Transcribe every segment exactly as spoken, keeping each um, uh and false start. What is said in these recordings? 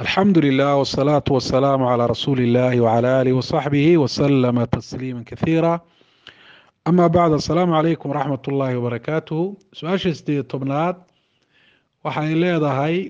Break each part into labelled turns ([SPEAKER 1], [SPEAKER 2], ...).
[SPEAKER 1] الحمد لله والصلاة والسلام على رسول الله وعلى آله وصحبه وسلم تسليما كثيرا. أما بعد، السلام عليكم ورحمة الله وبركاته. su-aasha sideed tobnaad waxay leedahay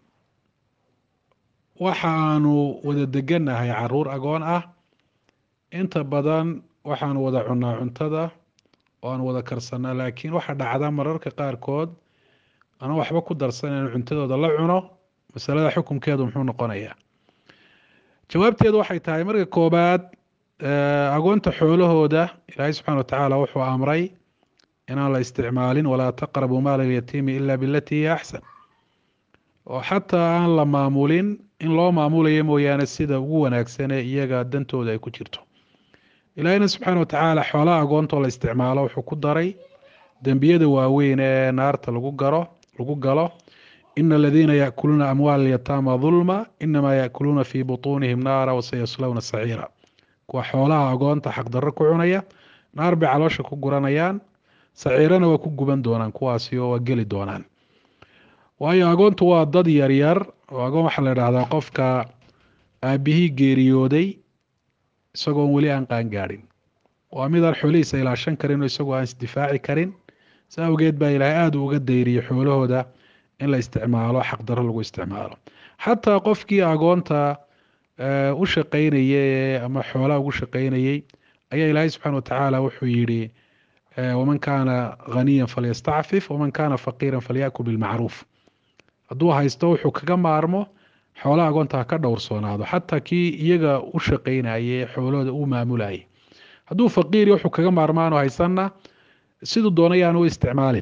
[SPEAKER 1] waxaanu wada deganahay caruur agoon ah. inta badan waxaanu wada cunaa cuntada oo aan wada karsanaa, laakiin waxa dhacda mararka qaarkood ana waxba ku darsan in cuntadooda la cuno. masalada xukunkeedu muxuu noqonayaa? jawaabteedu waxay tahay, marka koobaad agoonta xoolahooda ilaahay subxaana watacaala wuxuu amray inaan la isticmaalin walaa taqrabu maala alyatiimi ila bilati hiya axsan, oo xataa aan la maamulin in loo maamulayo mooyaane sida ugu wanaagsan ee iyaga dantooda ay ku jirto. ilaahayna subxaana watacaala xoolaha agoontoo la isticmaalo wuxuu ku daray dembiyada waaweyn ee naarta lagu garo lagu galo. ina aladiina yaakuluuna amwaala alyataama dulma inamaa yaakuluuna fii butuunihim naara wasayaslawna saciira. kuwa xoolaha agoonta xaqdarro ku cunaya naar bay caloosha ku guranayaan, saciirana waa ku guban doonaan kuwaasi oo waa geli doonaan. waayo agoontu waa dad yaryar, oo agoon waxaa la idhaahdaa qofka aabihii geeriyooday isagoon weli aan qaangaadhin, waa midaan xoolihiisa ilaashan karin oo isagoo aan isdifaaci karin. sa awgeed baa ilaahay aada uga dayriyay xoolahooda in la isticmaalo xaqdarro lagu isticmaalo. xataa qofkii agoonta u shaqaynayay ama xoolaha ugu shaqaynayay ayaa ilaahay subxaana watacaala wuxuu yidhi waman kaana haniyan falyastacfif waman kaana faqiiran falyakul bilmacruuf. hadduu haysto wuxuu kaga maarmo xoolaha agoonta ha ka dhowrsoonaado, xataa kii iyaga u shaqaynayay xoolahooda u maamulayay. hadduu faqiiri wuxuu kaga maarmaano haysanna siduu doonayaan u isticmaalin.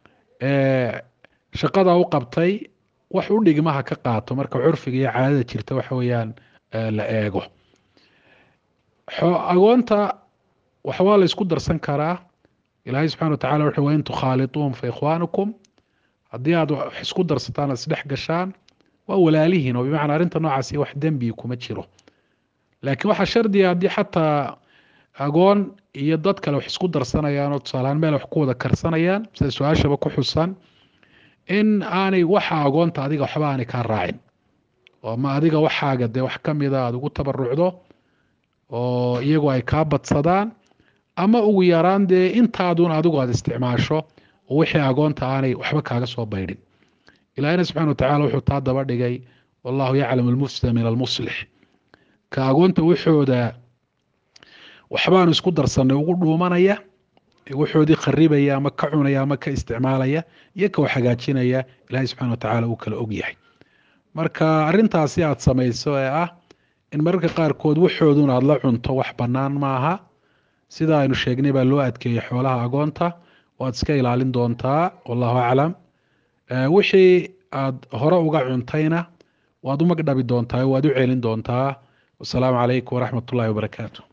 [SPEAKER 1] shaqada u qabtay wax u dhigmaha ka qaato marka curfiga iyo caadada jirta waxa weeyaan la eego. agoonta waxbaa la isku darsan karaa. ilaahay subxana watacala wuxuu wain tukhaaliطuhum fa ikhwaanukum, haddii aad wax isku darsataan aad isdhex gashaan waa walaalihiin, oo bimacnaa arrinta noocaasi wax dembi kuma jiro. laakiin waxaa shardiga haddii xataa agoon iyo dad kale wax isku darsanayaan oo tusaalehaan meel wax ku wada karsanayaan sida su-aashaba ku xusan, in aanay waxa agoonta adiga waxba aanay kaa raacin, oo ma adiga waxaaga dee wax ka mida aada ugu tabarucdo oo iyagu ay kaa badsadaan, ama ugu yaraan dee intaadun adigu aada isticmaasho oo wixii agoonta aanay waxba kaaga soo baydhin. ilaahina subxana watacala wuxuu taa daba dhigay wallahu yaclamu almufsida min almuslix. ka agoonta waxooda waxbaanu isku darsanay ugu dhuumanaya, wuxoodii kharibaya ama ka cunaya ama ka isticmaalaya iyo ka wax hagaajinaya, ilaahay subxana watacaala uu kala og yahay. marka arrintaasi aad samayso ee ah in mararka qaarkood waxoodun aada la cunto wax bannaan maaha. sida aynu sheegnay baa loo adkeeyey xoolaha agoonta, waad iska ilaalin doontaa wallahu aclam. wixii aad hore uga cuntayna waad u magdhabi doontaa, waad u celin doontaa. wasalaamu calaykum waraxmat ullahi wabarakaatu.